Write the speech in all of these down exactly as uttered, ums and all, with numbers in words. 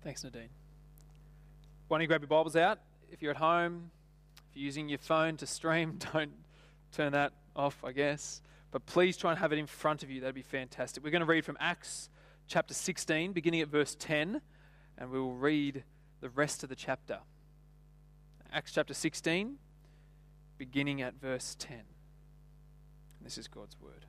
Thanks, Nadine. Why don't you grab your Bibles out? If you're at home, if you're using your phone to stream, don't turn that off, I guess. But please try and have it in front of you. That'd be fantastic. We're going to read from Acts chapter sixteen, beginning at verse ten, and we will read the rest of the chapter. Acts chapter sixteen, beginning at verse ten. And this is God's word.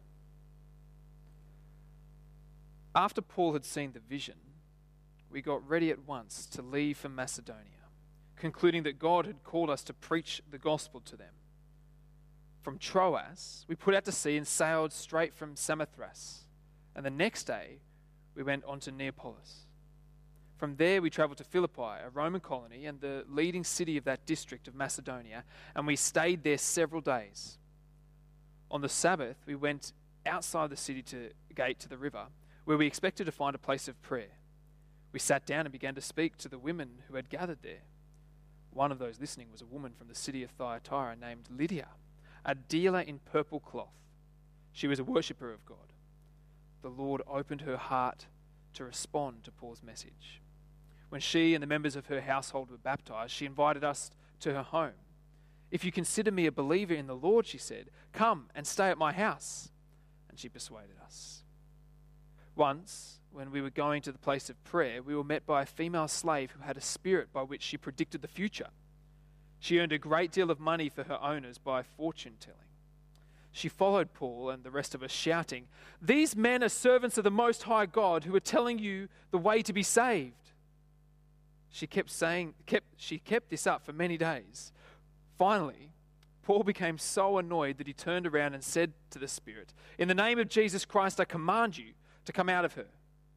After Paul had seen the vision, we got ready at once to leave for Macedonia, concluding that God had called us to preach the gospel to them. From Troas, we put out to sea and sailed straight from Samothrace, and the next day we went on to Neapolis. From there we travelled to Philippi, a Roman colony and the leading city of that district of Macedonia, and we stayed there several days. On the Sabbath, we went outside the city to gate to the river, where we expected to find a place of prayer. We sat down and began to speak to the women who had gathered there. One of those listening was a woman from the city of Thyatira named Lydia, a dealer in purple cloth. She was a worshipper of God. The Lord opened her heart to respond to Paul's message. When she and the members of her household were baptized, she invited us to her home. "If you consider me a believer in the Lord," she said, "come and stay at my house." And she persuaded us. Once, when we were going to the place of prayer, we were met by a female slave who had a spirit by which she predicted the future. She earned a great deal of money for her owners by fortune-telling. She followed Paul and the rest of us shouting, "These men are servants of the Most High God who are telling you the way to be saved." She kept saying, kept, she kept this up for many days. Finally, Paul became so annoyed that he turned around and said to the spirit, "In the name of Jesus Christ, I command you to come out of her."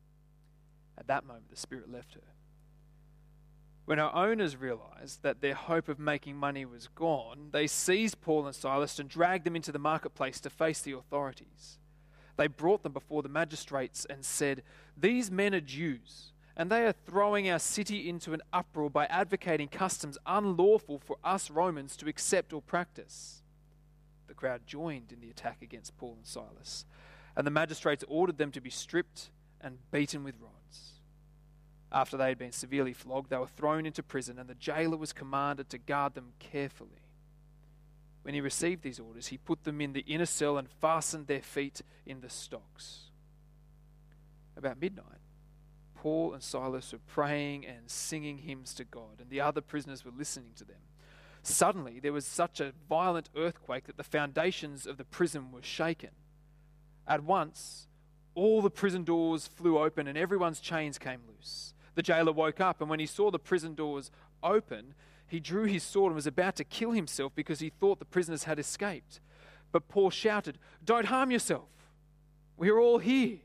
At that moment, the spirit left her. When our owners realized that their hope of making money was gone, they seized Paul and Silas and dragged them into the marketplace to face the authorities. They brought them before the magistrates and said, "These men are Jews, and they are throwing our city into an uproar by advocating customs unlawful for us Romans to accept or practice." The crowd joined in the attack against Paul and Silas, and the magistrates ordered them to be stripped and beaten with rods. After they had been severely flogged, they were thrown into prison, and the jailer was commanded to guard them carefully. When he received these orders, he put them in the inner cell and fastened their feet in the stocks. About midnight, Paul and Silas were praying and singing hymns to God, and the other prisoners were listening to them. Suddenly, there was such a violent earthquake that the foundations of the prison were shaken. At once, all the prison doors flew open and everyone's chains came loose. The jailer woke up, and when he saw the prison doors open, he drew his sword and was about to kill himself because he thought the prisoners had escaped. But Paul shouted, "Don't harm yourself. We are all here."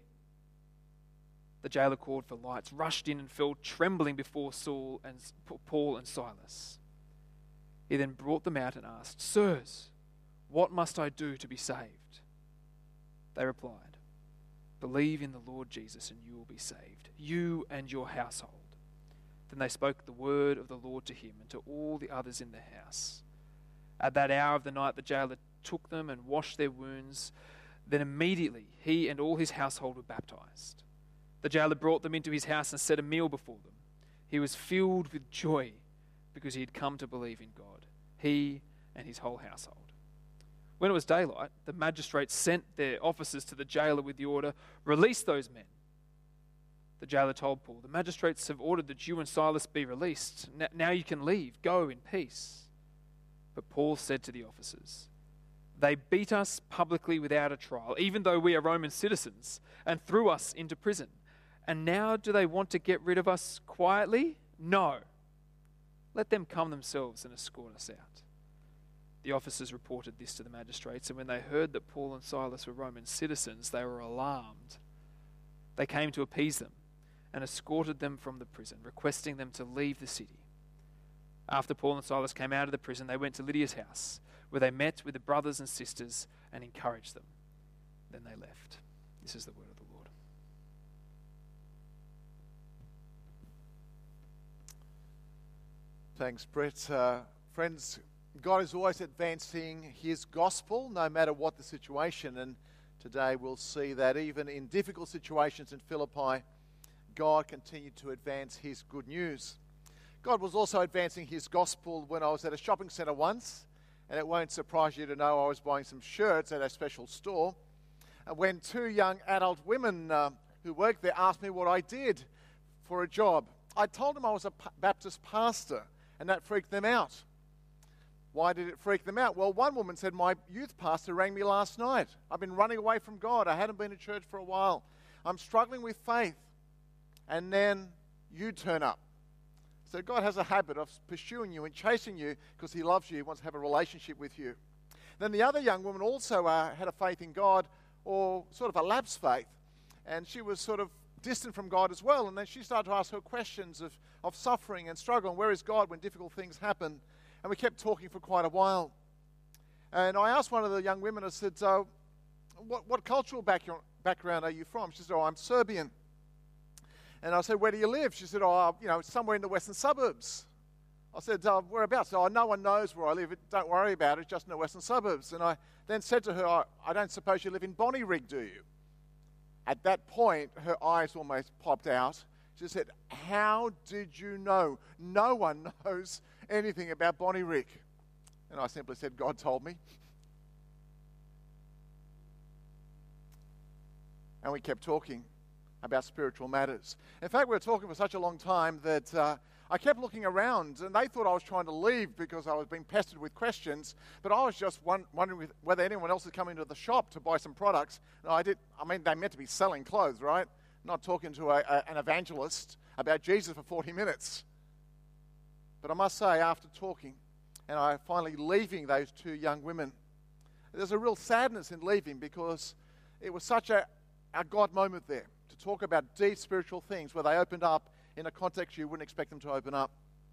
The jailer called for lights, rushed in and fell trembling before Saul and Paul and Silas. He then brought them out and asked, "Sirs, what must I do to be saved?" They replied, "Believe in the Lord Jesus and you will be saved, you and your household." Then they spoke the word of the Lord to him and to all the others in the house. At that hour of the night, the jailer took them and washed their wounds. Then immediately he and all his household were baptized. The jailer brought them into his house and set a meal before them. He was filled with joy because he had come to believe in God, he and his whole household. When it was daylight, the magistrates sent their officers to the jailer with the order, "Release those men." The jailer told Paul, "The magistrates have ordered that you and Silas be released. Now you can leave. Go in peace." But Paul said to the officers, "They beat us publicly without a trial, even though we are Roman citizens, and threw us into prison. And now do they want to get rid of us quietly? No. Let them come themselves and escort us out." The officers reported this to the magistrates, and when they heard that Paul and Silas were Roman citizens, they were alarmed. They came to appease them and escorted them from the prison, requesting them to leave the city. After Paul and Silas came out of the prison, they went to Lydia's house, where they met with the brothers and sisters and encouraged them. Then they left. This is the word of the Lord. Thanks, Brett. Uh, friends, God is always advancing his gospel, no matter what the situation. And today we'll see that even in difficult situations in Philippi, God continued to advance his good news. God was also advancing his gospel when I was at a shopping centre once, and it won't surprise you to know I was buying some shirts at a special store. And when two young adult women uh, who worked there asked me what I did for a job, I told them I was a Baptist pastor, and that freaked them out. Why did it freak them out? Well, one woman said, my youth pastor rang me last night. I've been running away from God. I hadn't been to church for a while. I'm struggling with faith. And then you turn up. So God has a habit of pursuing you and chasing you because he loves you. He wants to have a relationship with you. Then the other young woman also uh, had a faith in God, or sort of a lapsed faith. And she was sort of distant from God as well. And then she started to ask her questions of, of suffering and struggle. And where is God when difficult things happen? And we kept talking for quite a while. And I asked one of the young women, I said, so what, what cultural background, background are you from? She said, oh, I'm Serbian. And I said, where do you live? She said, oh, you know, somewhere in the western suburbs. I said, oh, whereabouts? Oh, no one knows where I live. Don't worry about it, just in the western suburbs. And I then said to her, I don't suppose you live in Bonnyrigg, do you? At that point, her eyes almost popped out. She said, how did you know? No one knows anything about Bonnyrigg. And I simply said, God told me. And we kept talking about spiritual matters. In fact, we were talking for such a long time that uh, I kept looking around, and they thought I was trying to leave because I was being pestered with questions, but I was just one, wondering whether anyone else had come into the shop to buy some products. No, I did. I mean, they meant to be selling clothes, right? Not talking to a, a, an evangelist about Jesus for forty minutes. But I must say, after talking, and I finally leaving those two young women, there's a real sadness in leaving because it was such a, a God moment there to talk about deep spiritual things where they opened up in a context you wouldn't expect them to open up.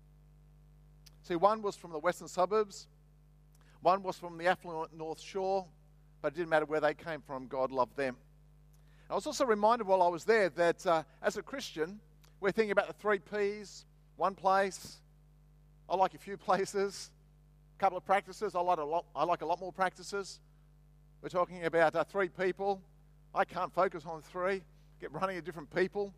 See, one was from the western suburbs, one was from the affluent North Shore, but it didn't matter where they came from, God loved them. I was also reminded while I was there that uh, as a Christian, we're thinking about the three P's, one place. I like a few places, a couple of practices. I like a lot, I like a lot more practices. We're talking about uh, three people. I can't focus on three, get running at different people.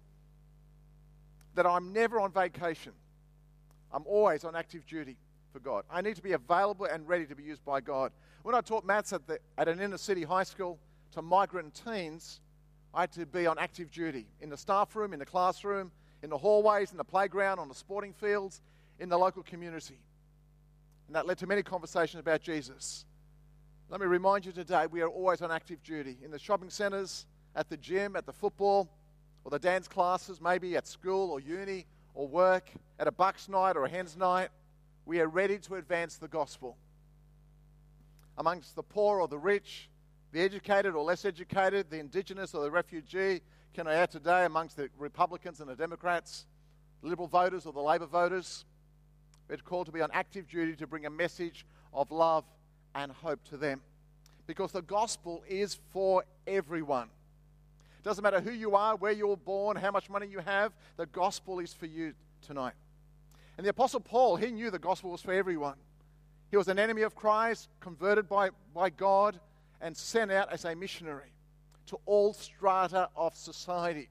That I'm never on vacation. I'm always on active duty for God. I need to be available and ready to be used by God. When I taught maths at, the, at an inner city high school to migrant teens, I had to be on active duty in the staff room, in the classroom, in the hallways, in the playground, on the sporting fields, in the local community. And that led to many conversations about Jesus. Let me remind you today, we are always on active duty in the shopping centres, at the gym, at the football, or the dance classes, maybe at school or uni or work, at a Bucks night or a Hens night. We are ready to advance the gospel. Amongst the poor or the rich, the educated or less educated, the indigenous or the refugee, can I add today, amongst the Republicans and the Democrats, the Liberal voters or the Labor voters, we're called to be on active duty to bring a message of love and hope to them. Because the gospel is for everyone. It doesn't matter who you are, where you're born, how much money you have, the gospel is for you tonight. And the Apostle Paul, he knew the gospel was for everyone. He was an enemy of Christ, converted by, by God, and sent out as a missionary to all strata of society.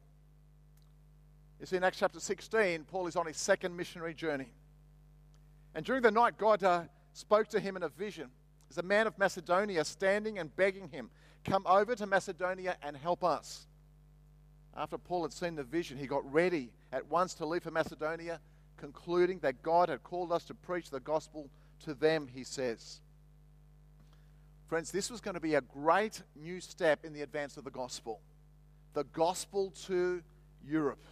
You see, in Acts chapter sixteen, Paul is on his second missionary journey. And during the night, God uh, spoke to him in a vision. There's a man of Macedonia standing and begging him, come over to Macedonia and help us. After Paul had seen the vision, he got ready at once to leave for Macedonia, concluding that God had called us to preach the gospel to them, he says. Friends, this was going to be a great new step in the advance of the gospel. The gospel to Europe.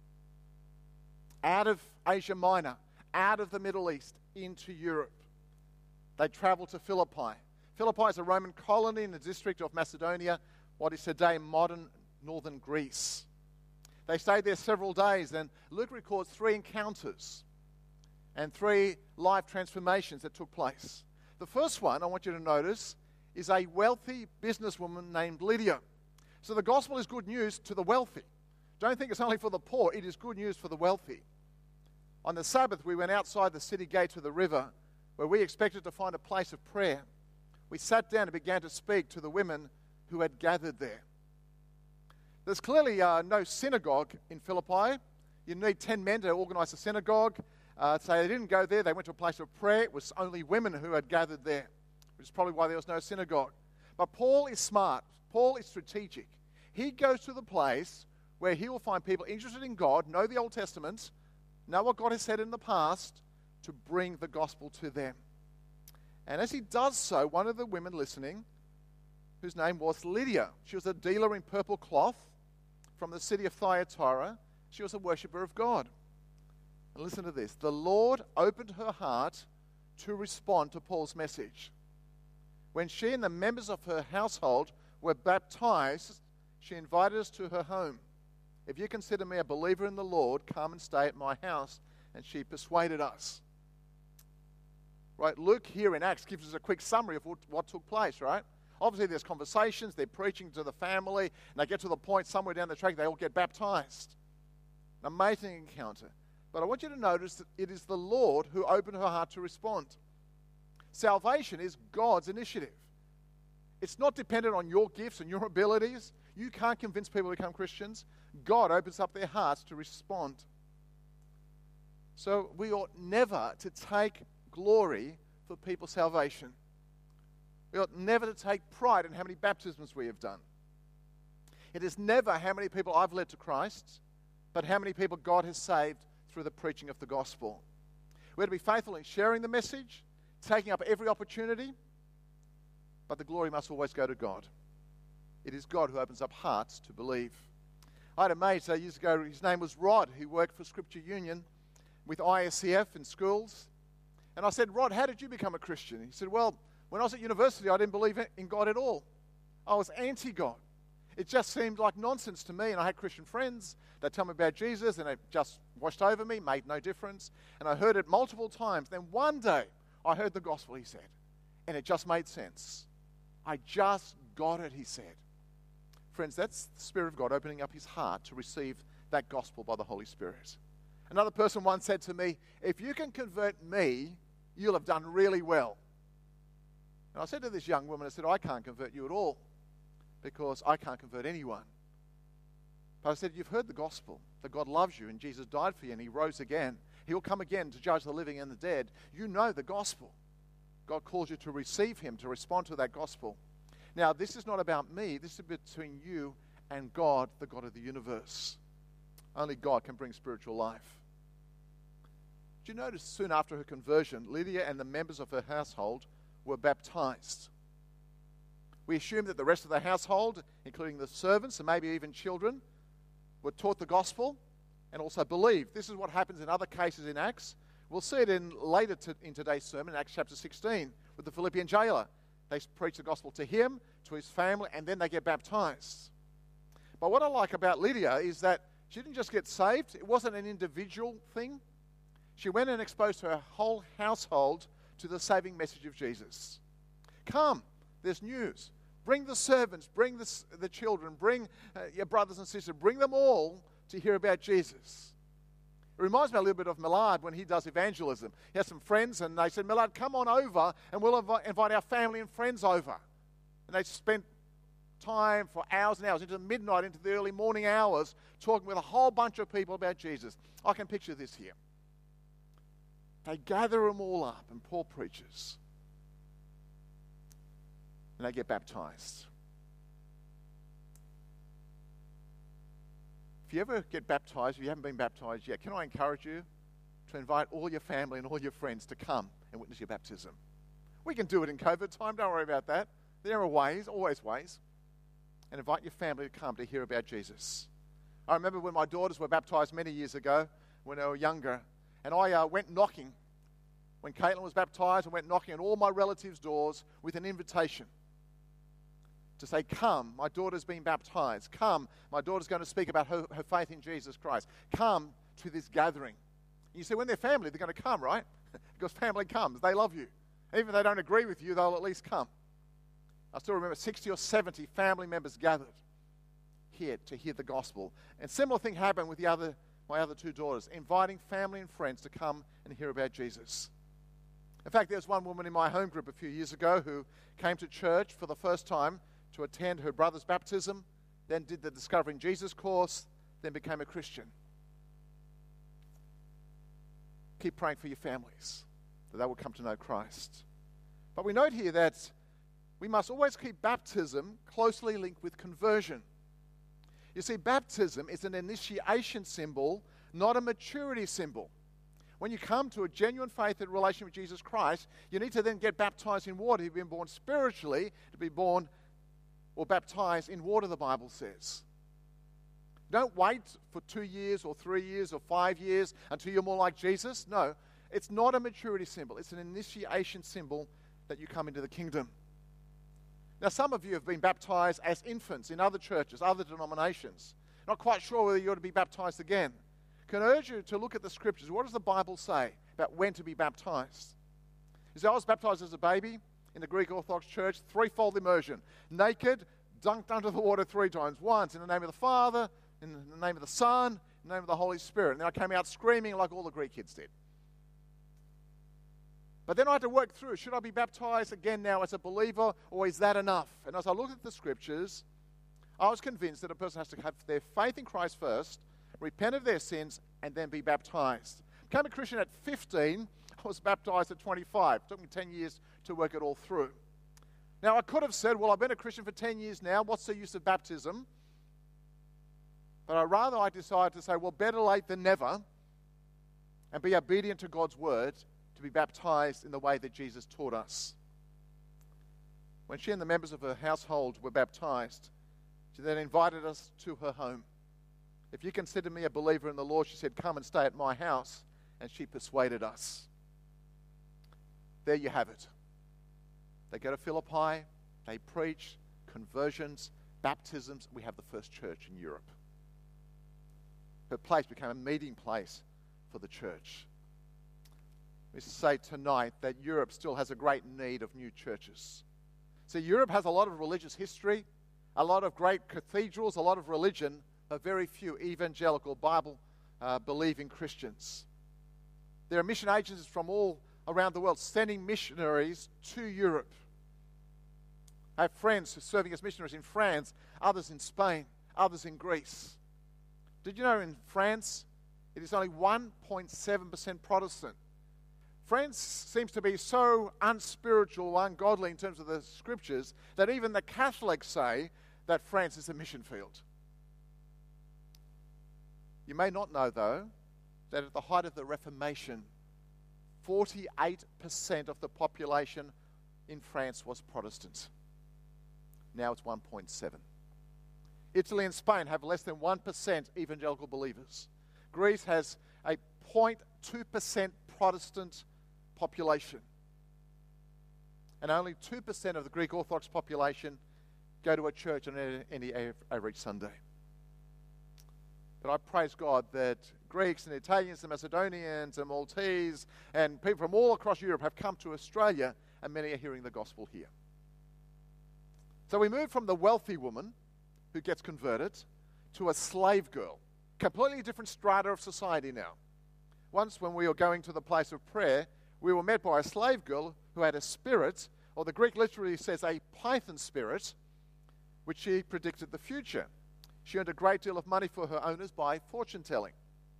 Out of Asia Minor, out of the Middle East, into Europe. They traveled to Philippi. Philippi is a Roman colony in the district of Macedonia, what is today modern northern Greece. They stayed there several days, and Luke records three encounters and three life transformations that took place. The first one, I want you to notice, is a wealthy businesswoman named Lydia. So the gospel is good news to the wealthy. Don't think it's only for the poor, it is good news for the wealthy. On the Sabbath, we went outside the city gate to the river, where we expected to find a place of prayer. We sat down and began to speak to the women who had gathered there. There's clearly uh, no synagogue in Philippi. You need ten men to organize a synagogue. Uh, so they didn't go there. They went to a place of prayer. It was only women who had gathered there, which is probably why there was no synagogue. But Paul is smart. Paul is strategic. He goes to the place where he will find people interested in God, know the Old Testament, know what God has said in the past, to bring the gospel to them. And as he does so, one of the women listening, whose name was Lydia, she was a dealer in purple cloth from the city of Thyatira. She was a worshiper of God. And listen to this. The Lord opened her heart to respond to Paul's message. When she and the members of her household were baptized, she invited us to her home. If you consider me a believer in the Lord, come and stay at my house. And she persuaded us. Right, Luke here in Acts gives us a quick summary of what, what took place, right? Obviously there's conversations, they're preaching to the family, and they get to the point somewhere down the track they all get baptized. An amazing encounter. But I want you to notice that it is the Lord who opened her heart to respond. Salvation is God's initiative. It's not dependent on your gifts and your abilities. You can't convince people to become Christians. God opens up their hearts to respond. So we ought never to take glory for people's salvation. We ought never to take pride in how many baptisms we have done. It is never how many people I've led to Christ, but how many people God has saved through the preaching of the gospel. We're to be faithful in sharing the message, taking up every opportunity, but the glory must always go to God. It is God who opens up hearts to believe. I had a mate uh, years ago, his name was Rod, who worked for Scripture Union with I S C F in schools. And I said, Rod, how did you become a Christian? He said, well, when I was at university, I didn't believe in God at all. I was anti-God. It just seemed like nonsense to me, and I had Christian friends that tell me about Jesus, and it just washed over me, made no difference. And I heard it multiple times. Then one day, I heard the gospel, he said, and it just made sense. I just got it, he said. Friends, that's the Spirit of God opening up his heart to receive that gospel by the Holy Spirit. Another person once said to me, if you can convert me, you'll have done really well. And I said to this young woman, I said, I can't convert you at all, because I can't convert anyone. But I said, you've heard the gospel, that God loves you and Jesus died for you and he rose again. He'll come again to judge the living and the dead. You know the gospel. God calls you to receive him, to respond to that gospel. Now, this is not about me. This is between you and God, the God of the universe. Only God can bring spiritual life. Did you notice soon after her conversion, Lydia and the members of her household were baptized? We assume that the rest of the household, including the servants and maybe even children, were taught the gospel and also believed. This is what happens in other cases in Acts. We'll see it in later to, in today's sermon, in Acts chapter sixteen, with the Philippian jailer. They preach the gospel to him, to his family, and then they get baptized. But what I like about Lydia is that she didn't just get saved. It wasn't an individual thing. She went and exposed her whole household to the saving message of Jesus. Come, there's news. Bring the servants, bring the, the children, bring uh, your brothers and sisters, bring them all to hear about Jesus. It reminds me a little bit of Millard when he does evangelism. He has some friends and they said, Millard, come on over and we'll inv- invite our family and friends over. And they spent time for hours and hours, into midnight, into the early morning hours, talking with a whole bunch of people about Jesus. I can picture this here. They gather them all up and Paul preaches. And they get baptized. If you ever get baptized, if you haven't been baptized yet, can I encourage you to invite all your family and all your friends to come and witness your baptism? We can do it in COVID time, don't worry about that. There are ways, always ways. And invite your family to come to hear about Jesus. I remember when my daughters were baptized many years ago, when they were younger, and I uh, went knocking. When Caitlin was baptized, I went knocking on all my relatives' doors with an invitation to say, come, my daughter's been baptized. Come, my daughter's going to speak about her, her faith in Jesus Christ. Come to this gathering. And you say, when they're family, they're going to come, right? Because family comes. They love you. Even if they don't agree with you, they'll at least come. I still remember sixty or seventy family members gathered here to hear the gospel. And similar thing happened with the other, my other two daughters, inviting family and friends to come and hear about Jesus. In fact, there was one woman in my home group a few years ago who came to church for the first time to attend her brother's baptism then did the Discovering Jesus course, then became a Christian. Keep praying for your families, that they will come to know Christ. But we note here that we must always keep baptism closely linked with conversion. You see, baptism is an initiation symbol, not a maturity symbol. When you come to a genuine faith and relation with Jesus Christ, you need to then get baptized in water. You've been born spiritually to be born or baptized in water, the Bible says. Don't wait for two years or three years or five years until you're more like Jesus. No, it's not a maturity symbol. It's an initiation symbol that you come into the kingdom. Now, some of you have been baptized as infants in other churches, other denominations. Not quite sure whether you ought to be baptized again. Can I urge you to look at the scriptures. What does the Bible say about when to be baptized? You say, I was baptized as a baby in the Greek Orthodox Church, threefold immersion. Naked, dunked under the water three times. Once in the name of the Father, in the name of the Son, in the name of the Holy Spirit. And then I came out screaming like all the Greek kids did. But then I had to work through, should I be baptized again now as a believer, or is that enough? And as I looked at the scriptures, I was convinced that a person has to have their faith in Christ first, repent of their sins, and then be baptized. Became a Christian at fifteen. I was baptized at twenty-five. It took me ten years to work it all through. Now, I could have said, well, I've been a Christian for ten years now. What's the use of baptism? But I rather I decided to say, well, better late than never, and be obedient to God's word, to be baptized in the way that Jesus taught us. When she and the members of her household were baptized, she then invited us to her home. If you consider me a believer in the Lord, she said, come and stay at my house. And she persuaded us. There you have it. They go to Philippi, they preach, conversions, baptisms. We have the first church in Europe. Her place became a meeting place for the church. We say tonight that Europe still has a great need of new churches. So Europe has a lot of religious history, a lot of great cathedrals, a lot of religion, but very few evangelical Bible-believing uh, Christians. There are mission agencies from all around the world sending missionaries to Europe. I have friends serving as missionaries in France, others in Spain, others in Greece. Did you know in France it is only one point seven percent Protestant? France seems to be so unspiritual, ungodly in terms of the scriptures, that even the Catholics say that France is a mission field. You may not know, though, that at the height of the Reformation, forty-eight percent of the population in France was Protestant. Now it's one point seven. Italy and Spain have less than one percent evangelical believers. Greece has a zero point two percent Protestant population. And only two percent of the Greek Orthodox population go to a church on any average Sunday. But I praise God that Greeks and Italians and Macedonians and Maltese and people from all across Europe have come to Australia, and many are hearing the gospel here. So we move from the wealthy woman who gets converted to a slave girl, completely different strata of society now. Once when we were going to the place of prayer, we were met by a slave girl who had a spirit, or the Greek literally says a python spirit, which she predicted the future. She earned a great deal of money for her owners by fortune telling.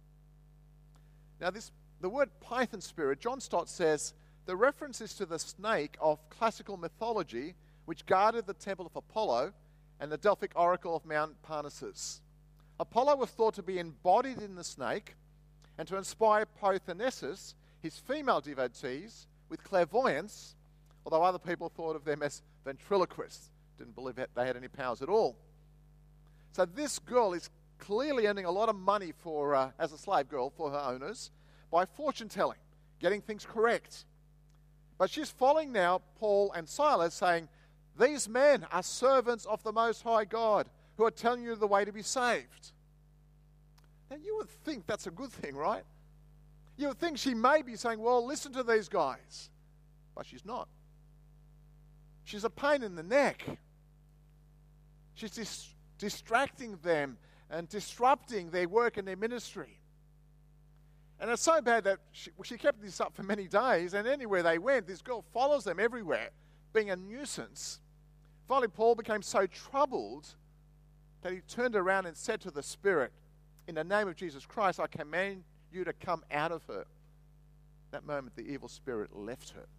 Now this, the word python spirit, John Stott says, the reference is to the snake of classical mythology which guarded the temple of Apollo and the Delphic oracle of Mount Parnassus. Apollo was thought to be embodied in the snake and to inspire Pythonnessus, his female devotees, with clairvoyance, although other people thought of them as ventriloquists, didn't believe that they had any powers at all. So this girl is clearly earning a lot of money for, uh, as a slave girl for her owners by fortune telling, getting things correct. But she's following now Paul and Silas, saying, these men are servants of the Most High God who are telling you the way to be saved. Now you would think that's a good thing, right? You would think she may be saying, well, listen to these guys. But she's not. She's a pain in the neck. She's dis- distracting them and disrupting their work and their ministry. And it's so bad that she, she kept this up for many days, and anywhere they went, this girl follows them everywhere, being a nuisance. Finally, Paul became so troubled that he turned around and said to the spirit, "In the name of Jesus Christ, I command you to come out of her." That moment, the evil spirit left her.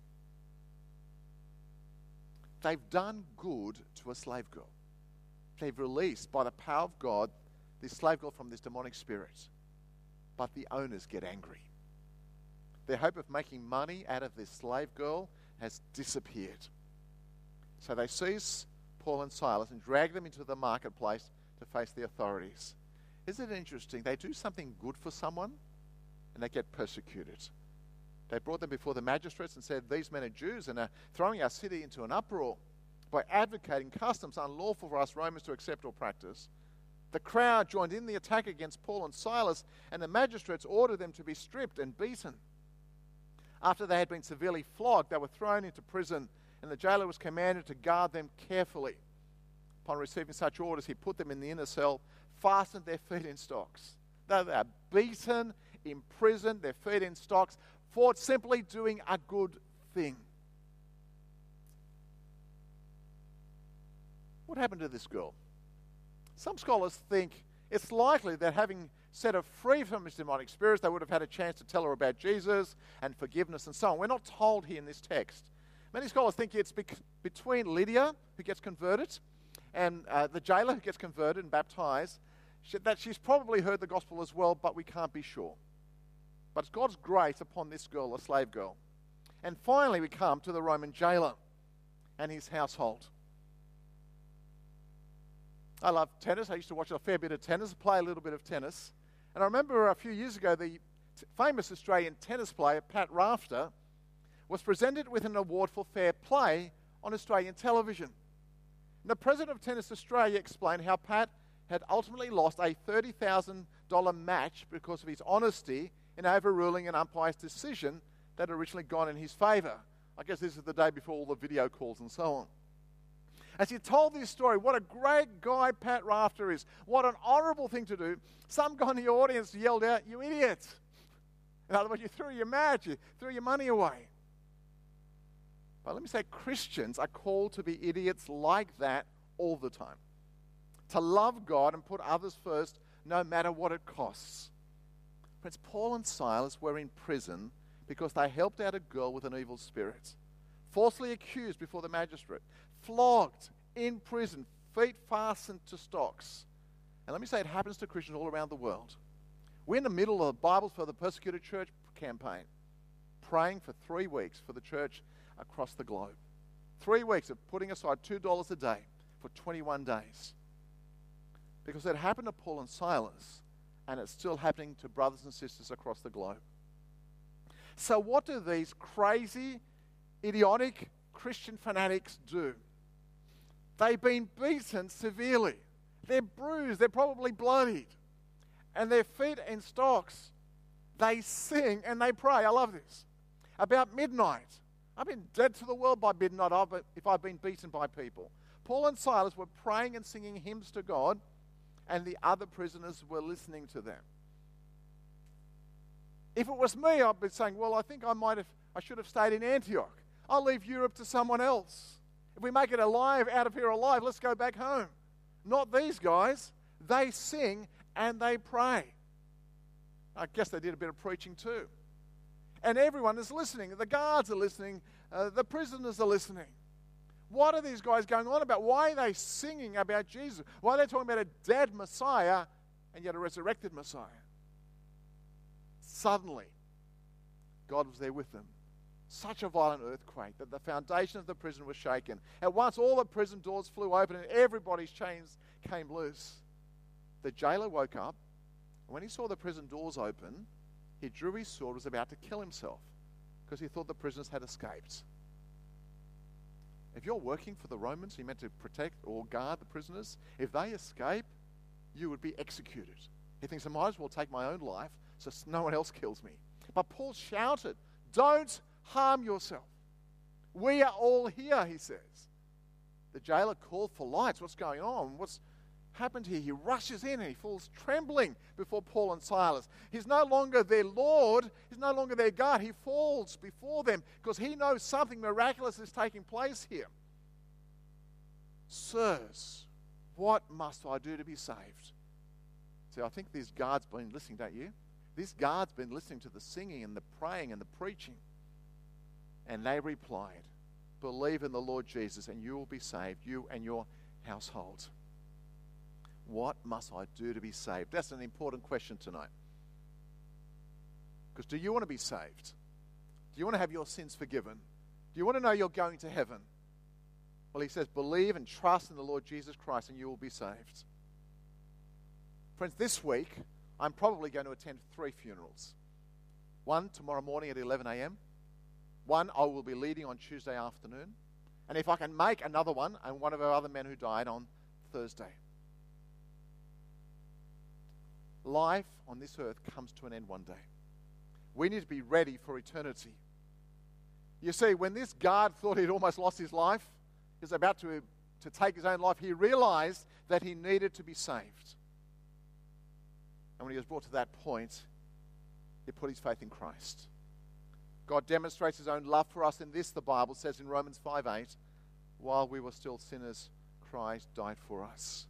They've done good to a slave girl. They've released, by the power of God, this slave girl from this demonic spirit. But the owners get angry. Their hope of making money out of this slave girl has disappeared. So they seize Paul and Silas and drag them into the marketplace to face the authorities. Isn't it interesting? They do something good for someone and they get persecuted. They brought them before the magistrates and said, "These men are Jews and are throwing our city into an uproar by advocating customs unlawful for us Romans to accept or practice." The crowd joined in the attack against Paul and Silas, and the magistrates ordered them to be stripped and beaten. After they had been severely flogged, they were thrown into prison, and the jailer was commanded to guard them carefully. Upon receiving such orders, he put them in the inner cell, fastened their feet in stocks. They were beaten, imprisoned, their feet in stocks, for simply doing a good thing. What happened to this girl? Some scholars think it's likely that having set her free from this demonic spirits, they would have had a chance to tell her about Jesus and forgiveness and so on. We're not told here in this text. Many scholars think it's bec- between Lydia, who gets converted, and uh, the jailer who gets converted and baptized, she, that she's probably heard the gospel as well, but we can't be sure. But it's God's grace upon this girl, a slave girl. And finally we come to the Roman jailer and his household. I love tennis. I used to watch a fair bit of tennis, play a little bit of tennis. And I remember a few years ago, the t- famous Australian tennis player, Pat Rafter, was presented with an award for fair play on Australian television. And the president of Tennis Australia explained how Pat had ultimately lost a thirty thousand dollars match because of his honesty in overruling an umpire's decision that had originally gone in his favour. I guess this is the day before all the video calls and so on. As he told this story, what a great guy Pat Rafter is. What an honourable thing to do. Some guy in the audience yelled out, "You idiot." In other words, you threw your match, you threw your money away. But let me say, Christians are called to be idiots like that all the time. To love God and put others first, no matter what it costs. Friends, Paul and Silas were in prison because they helped out a girl with an evil spirit. Falsely accused before the magistrate. Flogged, in prison, feet fastened to stocks. And let me say, it happens to Christians all around the world. We're in the middle of the Bibles for the Persecuted Church campaign, praying for three weeks for the church across the globe. Three weeks of putting aside two dollars a day for twenty-one days. Because it happened to Paul and Silas, and it's still happening to brothers and sisters across the globe. So what do these crazy, idiotic Christian fanatics do? They've been beaten severely. They're bruised. They're probably bloodied. And their feet in stocks. They sing and they pray. I love this. About midnight. I've been dead to the world by midnight if I've been beaten by people. Paul and Silas were praying and singing hymns to God, and the other prisoners were listening to them. If it was me, I'd be saying, well, I think I might have, I should have stayed in Antioch. I'll leave Europe to someone else. If we make it alive, out of here alive, let's go back home. Not these guys. They sing and they pray. I guess they did a bit of preaching too. And everyone is listening. The guards are listening. Uh, the prisoners are listening. What are these guys going on about? Why are they singing about Jesus? Why are they talking about a dead Messiah and yet a resurrected Messiah? Suddenly, God was there with them. Such a violent earthquake that the foundation of the prison was shaken. At once, all the prison doors flew open and everybody's chains came loose. The jailer woke up, and when he saw the prison doors open, he drew his sword and was about to kill himself because he thought the prisoners had escaped. If you're working for the Romans, you're meant to protect or guard the prisoners. If they escape, you would be executed. He thinks, I might as well take my own life so no one else kills me. But Paul shouted, don't harm yourself. We are all here, he says. The jailer called for lights. What's going on? What's happened here? He rushes in and he falls trembling before Paul and Silas. He's no longer their Lord. He's no longer their God. He falls before them because he knows something miraculous is taking place here. Sirs, What must I do to be saved? See, I think these guards been listening, don't you? These guards been listening to the singing and the praying and the preaching. And they replied, believe in the Lord Jesus and you will be saved, you and your household. What must I do to be saved? That's an important question tonight. Because do you want to be saved? Do you want to have your sins forgiven? Do you want to know you're going to heaven? Well, he says, believe and trust in the Lord Jesus Christ and you will be saved. Friends, this week, I'm probably going to attend three funerals. One tomorrow morning at eleven a.m. One I will be leading on Tuesday afternoon. And if I can make another one, and one of our other men who died on Thursday. Life on this earth comes to an end one day. We need to be ready for eternity. You see, when this guard thought he'd almost lost his life, he was about to, to take his own life, he realized that he needed to be saved. And when he was brought to that point, he put his faith in Christ. God demonstrates his own love for us in this, the Bible says in Romans five eight, while we were still sinners, Christ died for us.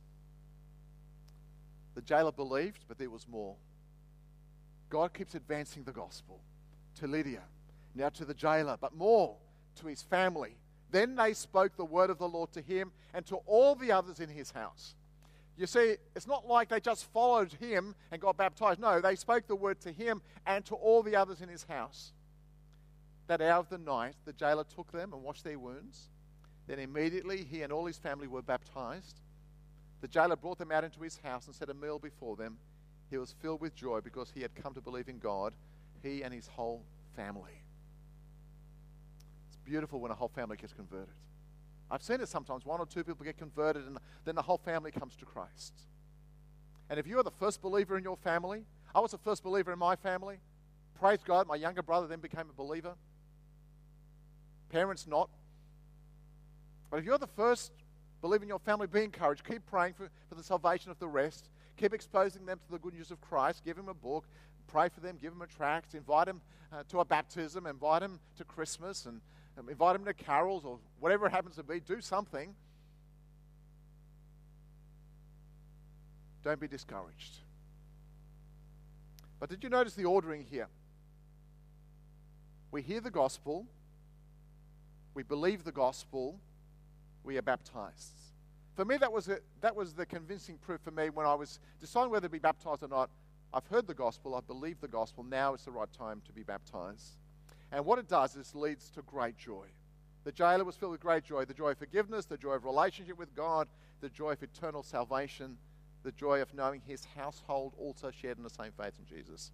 The jailer believed, but there was more. God keeps advancing the gospel to Lydia, now to the jailer, but more to his family. Then they spoke the word of the Lord to him and to all the others in his house. You see, it's not like they just followed him and got baptized. No, they spoke the word to him and to all the others in his house. That hour of the night, the jailer took them and washed their wounds. Then immediately he and all his family were baptized. The jailer brought them out into his house and set a meal before them. He was filled with joy because he had come to believe in God, he and his whole family. It's beautiful when a whole family gets converted. I've seen it sometimes. One or two people get converted and then the whole family comes to Christ. And if you are the first believer in your family, I was the first believer in my family. Praise God, my younger brother then became a believer. Parents not. But if you're the first believer in your family, be encouraged. Keep praying for, for the salvation of the rest. Keep exposing them to the good news of Christ. Give them a book. Pray for them. Give them a tract. Invite them uh, to a baptism. Invite them to Christmas. And um, invite them to carols or whatever it happens to be. Do something. Don't be discouraged. But did you notice the ordering here? We hear the gospel. We believe the gospel. We are baptized. For me, that was, a, that was the convincing proof for me when I was deciding whether to be baptized or not. I've heard the gospel. I've believed the gospel. Now is the right time to be baptized. And what it does is leads to great joy. The jailer was filled with great joy. The joy of forgiveness, the joy of relationship with God, the joy of eternal salvation, the joy of knowing his household also shared in the same faith in Jesus.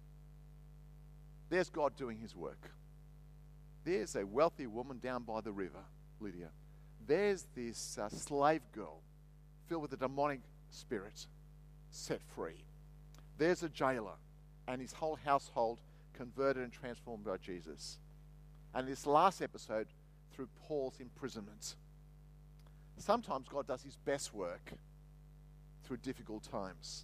There's God doing his work. There's a wealthy woman down by the river, Lydia. There's this uh, slave girl filled with a demonic spirit set free. There's a jailer and his whole household converted and transformed by Jesus. And this last episode, through Paul's imprisonment. Sometimes God does his best work through difficult times.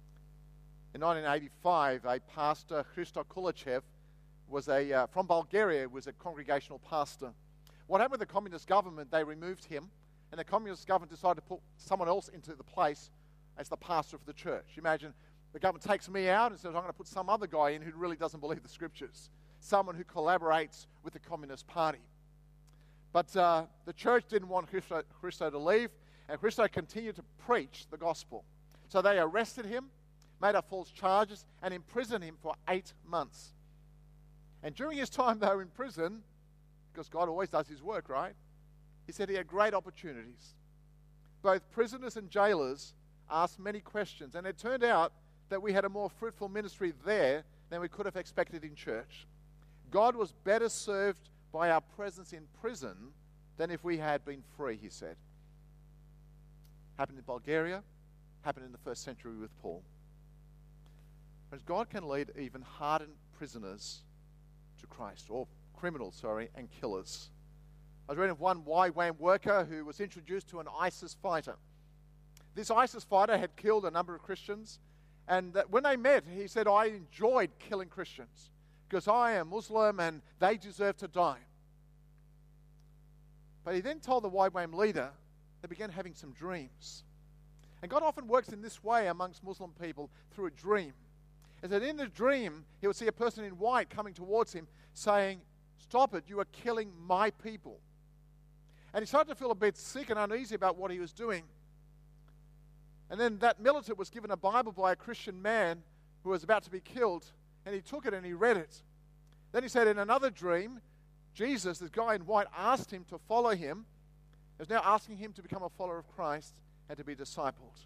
In nineteen eighty-five, a pastor, Hristo Kulachev, was a, uh, from Bulgaria, was a congregational pastor. What happened with the communist government, they removed him, and the communist government decided to put someone else into the place as the pastor of the church. Imagine the government takes me out and says, I'm going to put some other guy in who really doesn't believe the scriptures, someone who collaborates with the Communist Party. But uh, the church didn't want Hristo, Hristo to leave, and Hristo continued to preach the gospel. So they arrested him, made up false charges, and imprisoned him for eight months. And during his time, though, in prison, because God always does his work, right? He said he had great opportunities. Both prisoners and jailers asked many questions, and it turned out that we had a more fruitful ministry there than we could have expected in church. God was better served by our presence in prison than if we had been free, he said. Happened in Bulgaria, happened in the first century with Paul. Because God can lead even hardened prisoners to Christ, or criminals, sorry, and killers. I was reading of one Y WAM worker who was introduced to an ISIS fighter. This ISIS fighter had killed a number of Christians, and that when they met, he said, I enjoyed killing Christians because I am Muslim and they deserve to die. But he then told the Y WAM leader they began having some dreams. And God often works in this way amongst Muslim people through a dream. Is that in the dream, he would see a person in white coming towards him saying, "Stop it, you are killing my people." And he started to feel a bit sick and uneasy about what he was doing. And then that militant was given a Bible by a Christian man who was about to be killed, and he took it and he read it. Then he said in another dream, Jesus, this guy in white, asked him to follow him. He was now asking him to become a follower of Christ and to be discipled.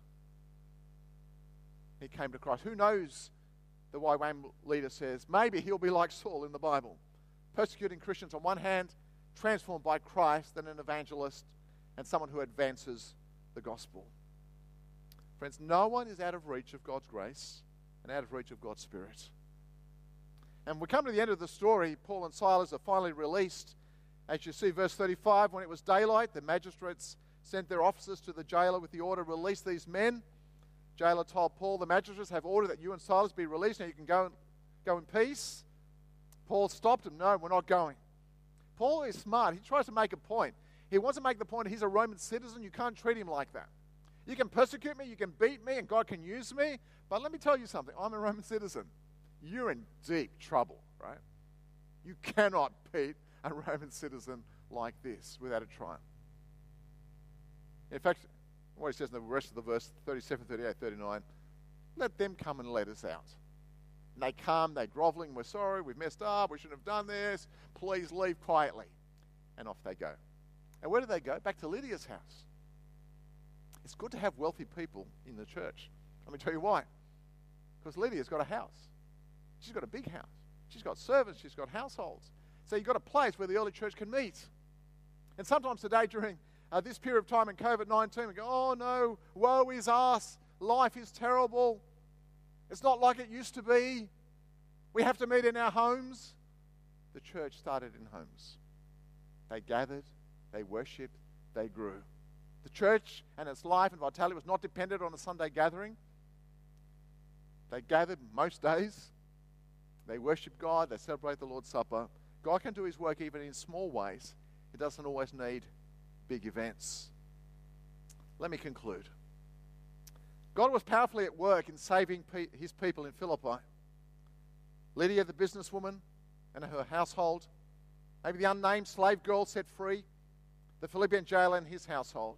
He came to Christ. Who knows, the Y WAM leader says, maybe he'll be like Saul in the Bible, persecuting Christians on one hand, transformed by Christ, and an evangelist and someone who advances the gospel. Friends, no one is out of reach of God's grace and out of reach of God's Spirit. And we come to the end of the story. Paul and Silas are finally released. As you see, verse thirty-five, when it was daylight, the magistrates sent their officers to the jailer with the order, "Release these men." Jailer told Paul, "The magistrates have ordered that you and Silas be released. Now you can go, go in peace." Paul stopped him. "No, we're not going." Paul is smart. He tries to make a point. He wants to make the point he's a Roman citizen. You can't treat him like that. You can persecute me, you can beat me, and God can use me. But let me tell you something. I'm a Roman citizen. You're in deep trouble, right? You cannot beat a Roman citizen like this without a trial. In fact, what he says in the rest of the verse, thirty-seven, thirty-eight, thirty-nine, let them come and let us out. And they come, they're groveling, "We're sorry, we've messed up, we shouldn't have done this, please leave quietly." And off they go. And where do they go? Back to Lydia's house. It's good to have wealthy people in the church. Let me tell you why. Because Lydia's got a house. She's got a big house. She's got servants. She's got households. So you've got a place where the early church can meet. And sometimes today during uh, this period of time in covid nineteen, we go, "Oh no, woe is us. Life is terrible. It's not like it used to be. We have to meet in our homes." The church started in homes. They gathered, they worshipped, they grew. The church and its life and vitality was not dependent on a Sunday gathering. They gathered most days. They worship God. They celebrate the Lord's Supper. God can do his work even in small ways. He doesn't always need big events. Let me conclude. God was powerfully at work in saving pe- his people in Philippi. Lydia, the businesswoman, and her household. Maybe the unnamed slave girl set free. The Philippian jailer and his household.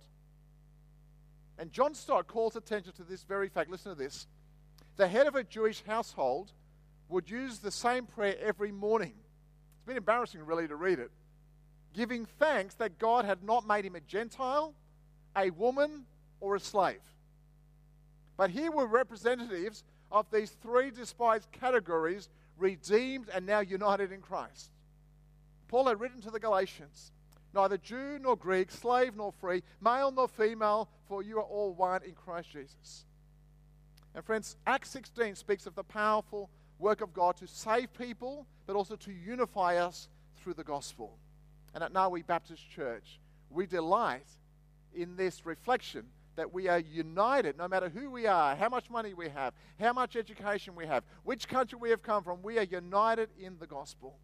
And John Stott calls attention to this very fact. Listen to this. The head of a Jewish household would use the same prayer every morning. It's been embarrassing, really, to read it. Giving thanks that God had not made him a Gentile, a woman, or a slave. But here were representatives of these three despised categories, redeemed and now united in Christ. Paul had written to the Galatians, "Neither Jew nor Greek, slave nor free, male nor female, for you are all one in Christ Jesus." And friends, Acts sixteen speaks of the powerful work of God to save people, but also to unify us through the gospel. And at Nawi Baptist Church, we delight in this reflection that we are united, no matter who we are, how much money we have, how much education we have, which country we have come from, we are united in the gospel.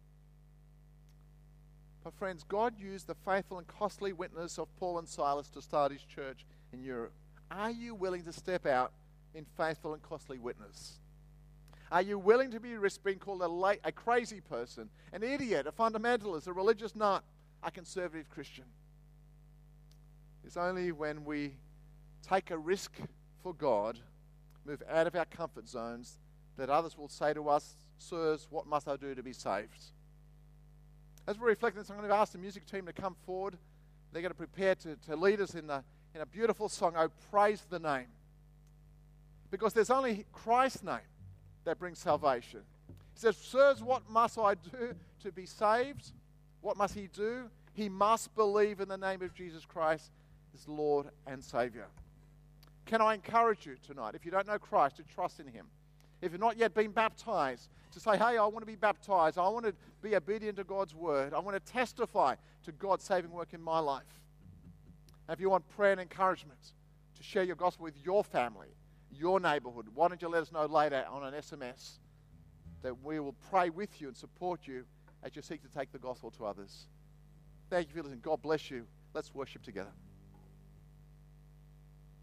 But friends, God used the faithful and costly witness of Paul and Silas to start his church in Europe. Are you willing to step out in faithful and costly witness? Are you willing to be risked being called a, late, a crazy person, an idiot, a fundamentalist, a religious nut, a conservative Christian? It's only when we take a risk for God, move out of our comfort zones, that others will say to us, "Sirs, what must I do to be saved?" As we reflect on this, I'm going to ask the music team to come forward. They're going to prepare to, to lead us in, the, in a beautiful song, "Oh, Praise the Name." Because there's only Christ's name that brings salvation. He says, "Sirs, what must I do to be saved?" What must he do? He must believe in the name of Jesus Christ as Lord and Savior. Can I encourage you tonight, if you don't know Christ, to trust in him? If you've not yet been baptized, to say, "Hey, I want to be baptized. I want to be obedient to God's word. I want to testify to God's saving work in my life." And if you want prayer and encouragement to share your gospel with your family, your neighborhood, why don't you let us know later on an S M S that we will pray with you and support you as you seek to take the gospel to others. Thank you for listening. God bless you. Let's worship together.